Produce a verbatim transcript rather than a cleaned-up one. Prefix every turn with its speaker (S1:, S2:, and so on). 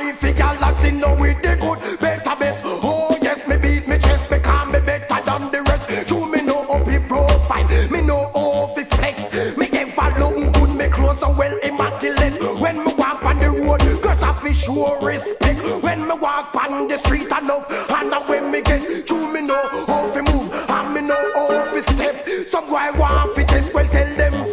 S1: I figure galaxy know with the good better best. Oh yes, me beat me chest because me better than the rest. True me know how fi profile, me know how fi flex. Me ever look good, me clothes so well immaculate. When me walk on the road, cause I fi show respect. When me walk on the street, I know